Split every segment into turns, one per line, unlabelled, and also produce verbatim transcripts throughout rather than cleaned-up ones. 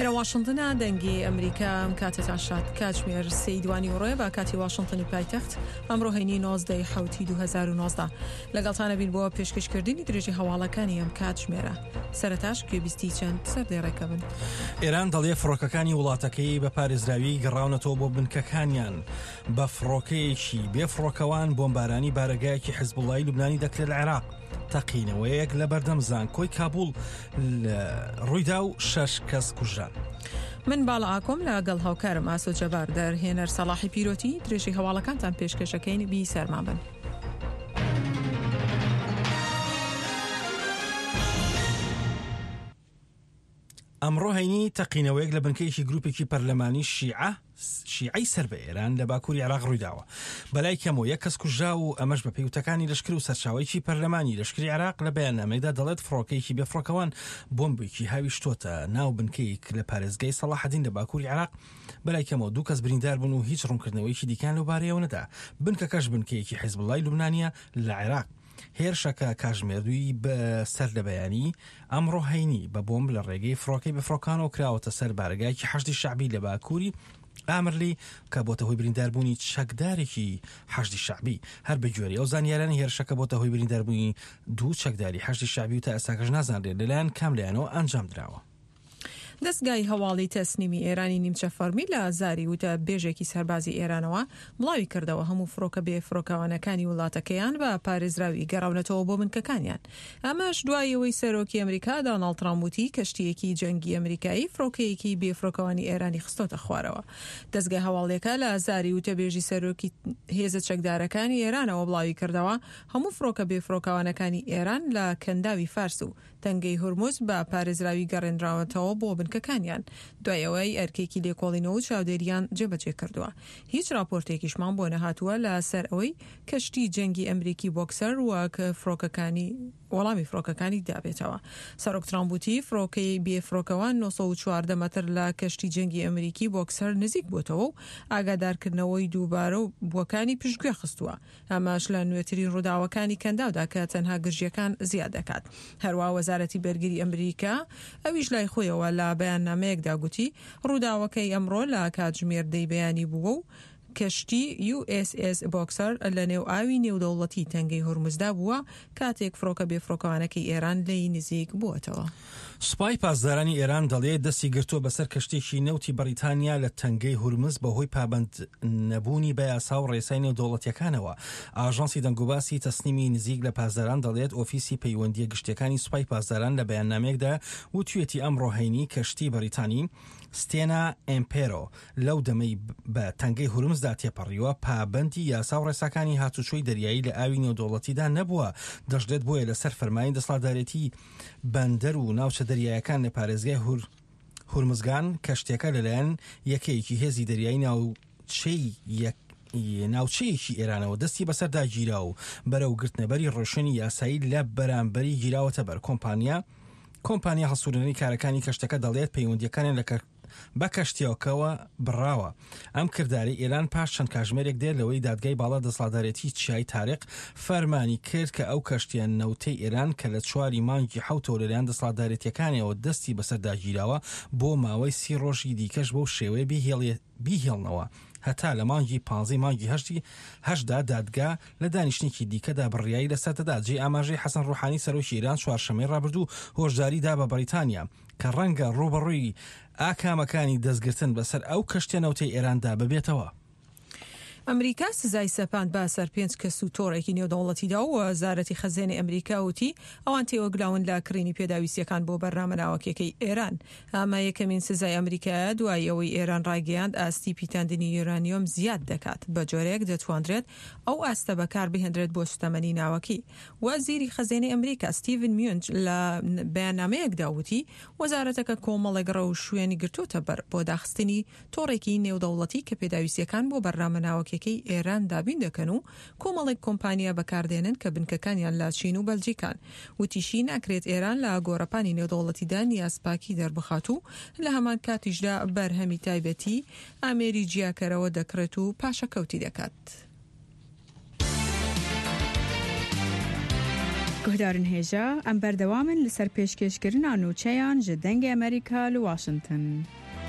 لێرە واشنتنە دەنگی ئەمریکا ئەم کاتێتان شات کاتژمێر سەیدوانی وڕۆیە با کاتی واشنتنی پایتەخت ئەمڕۆ هەینی نۆزدەی حوتی دوو هەزار و نۆزدە لەگەڵتانە بین بۆ پێشکەشکردنی درێژی هەواڵەکانی ئەم کاتژمێرە. سەرەتاش گوێبیستی چەند سەردێڕێکە بن.
ئێران دەڵێ فڕۆکەکانی وڵاتەکەی بە پارێزراوی گەڕاونەتەوە بۆ بنکەکانیان بە فڕۆکەیەکی بێفڕۆکەوان بۆمبارانی بارەگایەکی حیزبوڵای لوبنانی دەکرێت لە عێراق. تەقینەوەیەک لە بەردەم زانکۆی کابوڵ ڕوویدا و شەش کەس کوژران.
من باڵا ئاکۆم لەگەڵ هاوکارم ئاسۆ جەبار دەرهێنەر سەلاحی پیرۆتی درێژی هەواڵەکانتان پێشکەشەکەین بی سەرمان بن.
ئەمڕۆ هەینی تەقینەوەیەک لە بنکەیەکی گروپێکی پەرلەمانی شیعە شیعەی سەر بە ئێران لە باکووری عێراق ڕوویداوە. بەلای کەمەوە یەک کەس کوژرا و ئەمەش بە پێوتەکانی لەشکر و سەرچاوەیەکی پەرلەمانی لەشکری عێراق لە بەیاننامەیەدا دەڵێت فڕۆکەیەکی بێفڕۆکەوان بۆمبێکی هاویشتۆتە ناو بنکەیەک لە پارێزگای سەلاحەدین لە باکووری عێراق. بەلای کەمەوە دوو کەس بریندار بوون و هیچ ڕوونکردنەوەیکی دیکان لەو بارەیەوە نەدا. بنکەکەش بنکەیەکی حیزبوڵای لوبنانیە لە عێراق. هێرشەکە کاژمێردووی بە سەر لە بەیانی ئەمڕۆ هەینی بە بۆمب لە ڕێگەی فڕۆکەی بەفڕۆکانەوە کراوەتە سەر بارگایکی حەشتی شەعبی لە باکووری ئامرلی کە بۆتە هۆی برینداربوونی چەکدارێکی حەشتی شەعبی. هەر بە گوێرەی ئەو زانیارانی هێرشەکە بۆتە هۆی برینداربوونی دوو چەکداری حەشتی شەعبی و تا ئێستاکەش نازانرێت لەلایەن کام لایەنەوە ئەنجام درراوە.
دەستگای هەواڵی تەسنیمی ئێرانی نیمچە فەرمی لە ئازاری وتە بێژێکی سەربازی ئێرانەوە بڵاوی کردەوە هەموو فڕۆکە بێ فڕۆکەوانەکانی وڵاتەکەیان بە پارێزراوی گەڕاونەتەوە بۆ بنکەکانیان. ئەمەش دوایەوەی سەرۆکی ئەمریکا دۆناڵد ترامپ وتی کەشتیەکی جەنگی ئەمریکایی فڕۆکەیەکی بێ فڕۆکەوانی ئێرانی خستۆتە خوارەوە. دەستگای هەواڵیەکە لە ئازاری وتە بێژی سەرۆکی هێزە چەکدارەکانی ئێرانەوە بڵاوی کردەوە هەموو فڕۆکە بێ فڕۆکەوانەکانی ئێران لە کەنداوی فارس و تەنگەی هورموز بە پارێزراوی گەڕێنراوەتەوە بۆ بنکەکانیان. دوایەوەی ئەرکێکی لێکۆڵینەوە و چاودێریان جێبەجێ کردووە. هیچ راپۆرتێکیشمان بۆ نەهاتووە لە سەر ئەوەی کەشتی جەنگی ئەمریکی بۆکسەر وەکە فڕۆکەکانی وەڵامی فڕۆکەکانی دابێتەوە. سەرۆک ترامپ وتی فڕۆکەی بێفڕۆکەوان نۆ سەد و چواردە مەتر لە کەشتی جەنگی ئەمریکی بۆکسەر نزیک بووتەوە و ئاگادارکردنەوەی دووبارە و بووەکانی پشتگوێ خستووە. ئەماش لە نوێترین ڕووداوەکانی کەنداودا کە تەنها گرژیەکان زیاد دەکات. هەروە وەزارەتی بەرگری ئەمریکا ئەویش لای خۆیەوە لە بەیاننامەیەکدا گوتی ڕووداوەکەی ئەمڕۆ لە کاتژمێر دەی بەیانی بووە و کەشتی یو ئس ئس بۆکسەر لە نێو ئاوی نێودەوڵەتی تەنگەی هورمزدا بووە کاتێک فڕۆکە بێفڕۆکەوانەکەی ئێران لەی نزیک بووەتەوە.
سوپای پاسدارانی ئێران دەڵێ دەستی گرتووە بەسەر کەشتێکی نەوتی بەریتانیا لە تەنگەی هورمز بەهۆی پابند نەبوونی بە یاسا و ڕێسای نێودەوڵەتیەکانەوە. ئاژانسی دەنگوباسی تەسنیمی نزیک لە پاسداران دەڵێت ئۆفیسی پەیوەندیە گشتەکانی سوپای پاسداران لە بەیاننامەیەکدا وتوێتی ئەمڕۆ هەینی کەشتی بەریتانی ستێنا ئێمپێرۆ لەو دەمەی بە تەنگەی هورمزدا تێپەڕیوە پابندی یاسا و ڕێساکانی هاتوچۆی دەریایی لە ئاوی نێودەوڵەتیدا نەبووە. دەژدێت بۆیە لەسەر فەرمانی دەسەڵاتدارێتی بەندەر و ناوچە دەریایەکان لە پارێزگای هورمزگان کەشتێکە لەلایەن یەکەیەکی هێزی دەریایی ناوچەی یەک ناوچەیەکی ئێرانەوە دەستی بەسەردا گیرا و بەرەو گرتنەبەری ڕۆشنی یاسایی لە بەرامبەری گیراوەتە بەر. کۆمپانیا کۆمپانیا هەسوورێنەری کارەکانی کەشتەکە دەڵێت پەیوەندیەکانیان لە بە کەشتیەکەوە بڕاوە. ئەم کرداری ئێران پاش چەند کاژمێرێک دێر لەوەی دادگای باڵا دەسەڵاتدارێتی چیای تارق فەرمانی کرد کە ئەو کەشتیان نەوتەی ئێران کە لە چواری مانگی حوتەوە لەلایەن دەسەڵاتدارێتیەکانیەوە دەستی بەسەرداگیراوە بۆ ماوەی سی ڕۆژی دیکەش بەو شێوەیە بیهێڵنەوە هەتا لە مانگی پانزەی مانگی هەشتی هەشدا دادگا لە دانیشتێکی دیکەدا بڕیایی لەسەرتەدا. جێ ئاماژەی حەسەن ڕوحانی سەرۆکی ئێران چوارشەمەی ڕابردوو هۆشداریدا بە بەریتانیا کە ڕەنگە ڕوبەڕووی ئاکامەکانی دەستگرتن بەسەر ئەو کەشتە نەوتەی ئێراندا ببێتەوە.
ئەمریکا سزای سەپاند بە سەر پێنج کەس و تۆڕێکی نێودەوڵەتیدا و وەزارەتی خەزانەی ئەمریکا وتی ئەوان تێوەگلاون لە کڕینی پێداویستیەکان بۆ بەرنامە ناوەکیەکەی ئێران. ئەمە یەکەمین سزای ئەمریکایە دوایەوەی ئێران ڕایگەیاند ئاستی پیتاندنی یورانیۆم زیاد دەکات بە جۆرێک دەتوانرێت ئەو ئاستە بەکار بهێنرێت بۆ سوتەمەنی ناوەکی. وەزیری خەزانەی ئەمریکا ستیڤن میونچ لە بەیاننامەیەکدا وتی وەزارەتەکە کۆمەڵێک ڕە و شوێنی گرتوتە بەر بۆ داخستنی تۆڕێکی نێودەوڵەتی کە پێداویستیەکان بۆ بەرنامە ناوەکیەکەی ئێران دابین دەکەن و کۆمەڵێک کۆمپانیا بەکاردێنن کە بنکەکانیان لا چین و بەلجیکان. وتیشی ناکرێت ئێران لە گۆڕەپانی نێودەوڵەتیدا نیازپاکی دەربخات و لە هەمان کاتیشدا بەرهەمی تایبەتی ئامێری جیاکەرەوە دەکرێت و پاشەکەوتی دەکات.
گهدارن هێژە ئەم بەردەوامن لەسەر پێشکەشکردنا نوچەیان ji dengê ئەمریکا li Washington.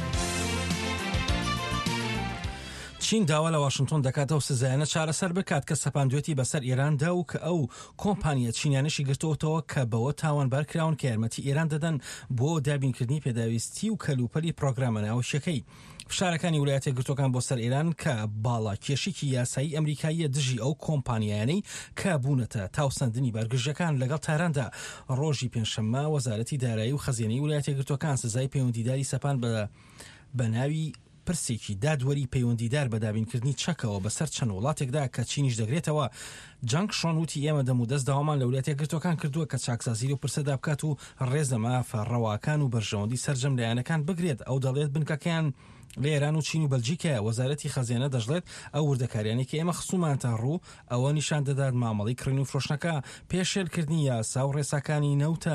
چین داوا لە واشنگتن دەکاتەوە سزایانە چارەسەر بکات کە سەپاندوێتی بەسەر ئێراندا و کە ئەو کۆمپانیە چینیانەشی گرتووەتەوە کە بەوە تاوانبار کراون کە یارمەتی ئێران دەدەن بۆ دابینکردنی پێداویستی و کەلوپەلی پرۆگرامە ناوەشیەکەی. فشارەکانی ویلایەتە گرتوەکان بۆ سەر ئێران کە باڵا کێشێکی یاسایی ئەمریکاییە دژی ئەو کۆمپانیانەی کە بوونەتە تاوسەندنی بەرگژەکان لەگەڵ تاراندا. ڕۆژی پێنجشەممە وەزارەتی دارایی و خەزیێنەی ویلایەتە گرتوەکان سزای پەیوەندیداری سەپان بە بەناوی پرسێکی دادوەری پەیوەندیدار بە دابینکردنی چەکەوە بەسەر چەند وڵاتێکدا کە چینیش دەگرێتەوە. جانگ شۆن وتی ئێمە دەم و دەست داوامان لە ویلایەتە گرتوەکان کردووە کە چاکسازی و پرسەدا بکات و ڕێزەما فەرڕەواکان و بەرژەوەندی سەرجەم لایەنەکان بگرێت. ئەو دەڵێت بنکەکەیان لە ئێران و چین و بەلجیکە. وەزارەتی خەزیێنە دەژڵێت ئەو وردەکاریانی کە ئێمە خسوومانتان ڕوو ئەوە نیشان دەدات مامەڵی کڕین و فرۆشتنەکە پێشێلکردنی یاسا و ڕێساکانی نەوتە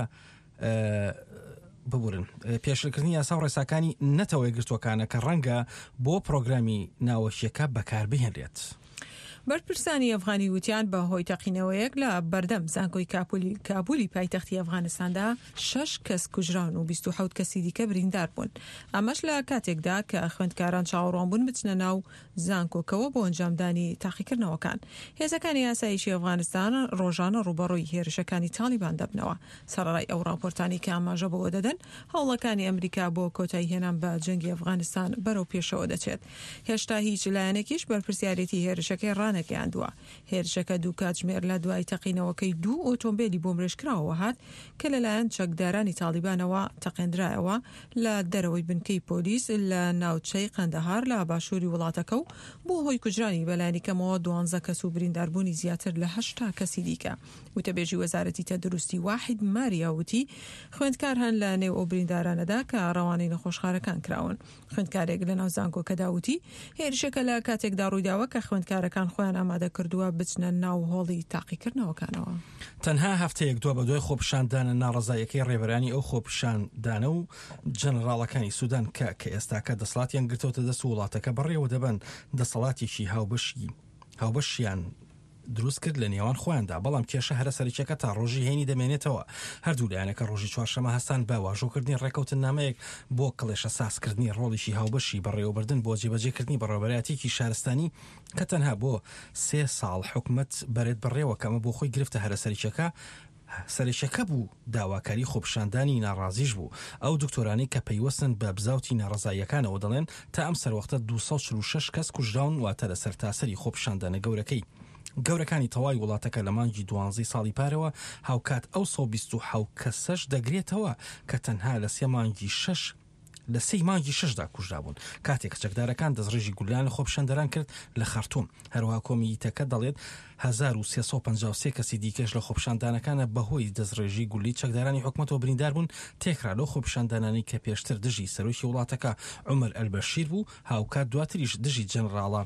ببورن پێشلکردنی یاسا و ڕێساکانی نەتەوەی گرتوەکانە کە ڕەنگە بۆ پرۆگرامی ناوەشیەکە بەکاربهێنرێت.
بەرپرسانی ئەفغانی وتیان بە هۆی تەقینەوەیەک لە بەردەم زانکۆی کابولی کابولی پایتەختی ئەفغانستاندا شەش کەس کوژران و بیست و حەوت کەسی دیکە بریندار بوون. ئەمەش لە کاتێکدا کە خوێندکاران چاوەڕوان بوون بچنە ناو زانکۆکەوە بۆ ئەنجامدانی تاقیکردنەوەکان. هێزەکانی یاساییشی ئەفغانستان ڕۆژانە ڕوبەڕووی هێرشەکانی تالیبان دەبنەوە. سەرڕای ئەو راپۆرتانی کە ئاماژە بۆ دەدەن هەوڵەکانی ئەمریکا بۆ کۆتایی هێنان بە جەنگی ئەفغانستان بەرەو پێشەوە دەچێت. هێشتا هیچ لایەنێکیش بەرپرسیارەتی هێرشەکەی ڕانەگەیاندووە. هێرشەکە دوو کاتژمێر لە دوای تەقینەوەکەی دوو ئۆتۆمبیلی بۆ مرێژکراوە هات کە لەلایەن چەکدارانی تالیبانەوە تەقێنرایەوە لە دەرەوەی بنکەی پۆلیس لە ناوچەی قەندەهار لە باشووری وڵاتەکە و بۆ هۆی کوژرانی بەلایەنی کەمەوە دوانزە کەس و برینداربوونی زیاتر لە هەشتا کەسی دیکە. وتەبێژی وەزارەتی تەندروستی واحید ماریا وتی خوێندکار هەن لە نێو ئەو بریندارانەدا کە ڕەوانەی نەخۆشخارەکان کراون. خوێندکارێک لە ناو زانکۆکەدا وتی هێرشەکە لە کاتێکدا ڕوویداوە کە خوێندکارەکان خۆیان ئامادە کردووە بچنە ناو هۆڵی تاقیکردنەوەکانەوە.
تەنها هەفتەیەک دووە بە دوای خۆپیشاندانە ناڕەزایەکەی ڕێبەرانی ئەو خۆپیشاندانە و جەنەڕاڵەکانی سوودان کە کە ئێستاکە دەسەڵاتیان گرتوتە دەست وڵاتەکە بەڕێوە دەبن دەسەڵاتێکی هاوبەشی هاوبەشیان دروست کرد لە نێوان خۆیاندا. بەڵام کێشە هەرە سەرچەکە تا ڕۆژی هێنی دەمێنێتەوە. هەردوو لایەنەکە ڕۆژی چوارشەمە هەستان بە واژۆکردنی ڕێکەوتن نامەیەک بۆ کڵێشە سازکردنی ڕۆڵیشی هاوبەشی بەڕێوەبردن بۆ جێبەجێکردنی بەڕێوەبەرایەتێکی شارستانی کە تەنها بۆ سێ ساڵ حکومەت بەرێت بڕێوە کەمە بۆ خۆی گرفتە هەرە سەرچەکە سەرچەکە بوو داواکاری خۆپیشاندانی ناڕازیش بوو. ئەو دکتۆرانی کە پەیوەستن بە بزاوتی ناڕزاییەکانەوە دەڵێن تا ئەم سەروەختە دووسەد و چل و شەش کەس کوژراون واتە لە سەرتاسەری خۆپیشاندانە گەورەکەی. گەورەکانی تەواوی وڵاتەکە لە مانگی دوانزەی ساڵی پارەوە هاوکات ئەو سەد و بیست و حەوت کەسەش دەگرێتەوە کە تەنها لە سێ مانگی شەش لە سەی مانگی شەشدا کوژرا بوون. کاتێک چەکدارەکان دەستڕێژی گولیان لە خۆپیشاندەران کرد لە خەرتوم. هەروەها کۆمیتەکە دەڵێت هەزار و سێسەد و پەنجا و سێ کەسی دیکەش لە خۆپیشاندانەکانە بەهۆی دەستڕێژی گولی چەکدارانی حکومەتەوە بریندار بوون. تێکرا لەو خۆپیشاندانانی کە پێشتر دژی سەرۆکی وڵاتەکە عومەر ئەلبەشیر بوو هاوکات دواتریش دژی جەنەڕاڵە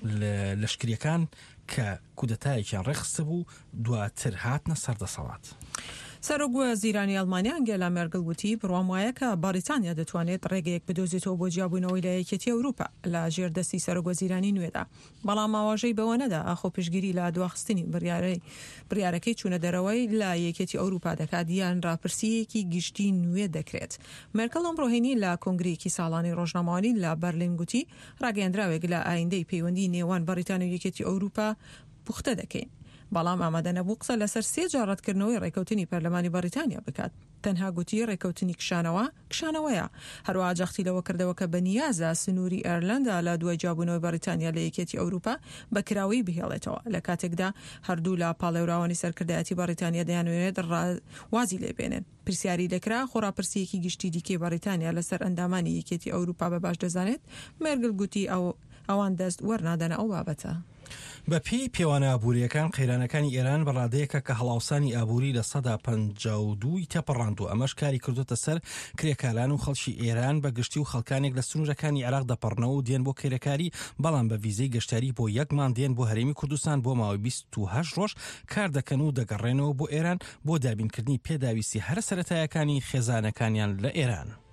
لەشکریەکان کە کودەتایەکیان ڕێخستە بوو دواتر هاتنە سەردەسەڵات.
سەرۆک وەزیرانی ئەڵمانیا ئەنگێلا مێرکل وتی بڕوام وایە کە بەریتانیا دەتوانێت ڕێگەیەک بدۆزێتەوە بۆ جیابوونەوەی لە یەکێتی ئەوروپا لە ژێردەستی سەرۆک وەزیرانی نوێدا. بەڵام ئاواژەی بەوە نەدا ئاخۆ پشگیری لە دواخستنی بڕیارەی بڕیارەکەی چوونە دەرەوەی لە یەکێتی ئەوروپا دەکات یان ڕاپرسیەکی گشتی نوێ دەکرێت. مێرکل ئەمڕۆهێنی لە کۆنگرێکی ساڵانی ڕۆژنامەوانی لە بەرلین گوتی ڕاگەیەندراوێک لە ئایندەی پەیوەندی نێوان بەریتانیا و یەکێتی ئەوروپا پوختە دەکەین. بەڵام ئامادە نەبوو قسە لەسەر سێ جارڕەتکردنەوەی ڕێکەوتنی پەرلەمانی بەریتانیا بکات. تەنها گوتی ڕێکەوتنی کشانەوە کشانەوەیە. هەروەها جەختی لەوە کردەوە کە بەنیازە سنووری ئێرلەندا لە دوای جابوونەوەی بەریتانیا لە یەکێتی ئەوروپا بەکراوی بهێڵێتەوە لە کاتێکدا هەردوو لە پاڵێوراوانی سەرکردایەتی بەریتانیا دەیانوێت وازی لێبێنن. پرسیاری دەکرا خۆراپرسیەکی گشتی دیکەی بەریتانیا لەسەر ئەندامانی یەکێتی ئەوروپا بە باش دەزانێت. مێرکل گوتی ئەو ئەوان دەست وەرنادەنە ئەو بابەتە.
بە پێی پێوانە ئابووریەکان قەیرانەکانی ئێران بەڕادەیەکە کە هەڵاوسانی ئابووری لە سەدا پەنجا و دوو تێپەڕاندووە. ئەمەش کاری کردوتە سەر کرێکالان و خەڵکی ئێران بە گشتی و خەڵکانێک لە سنوورەکانی عێراق دەپەڕنەوە و دێن بۆ کێرەکاری بەڵام بە ڤیزەی گەشتیاری بۆ یەکمان دێن بۆ هەرێمی کوردستان بۆ ماوەی بیست و هەشت ڕۆژ کار دەکەن و دەگەڕێنەوە بۆ ئێران بۆ دابینکردنی پێداویستی هەرە سەرەتایەکانی خێزانەکانیان لە ئێران.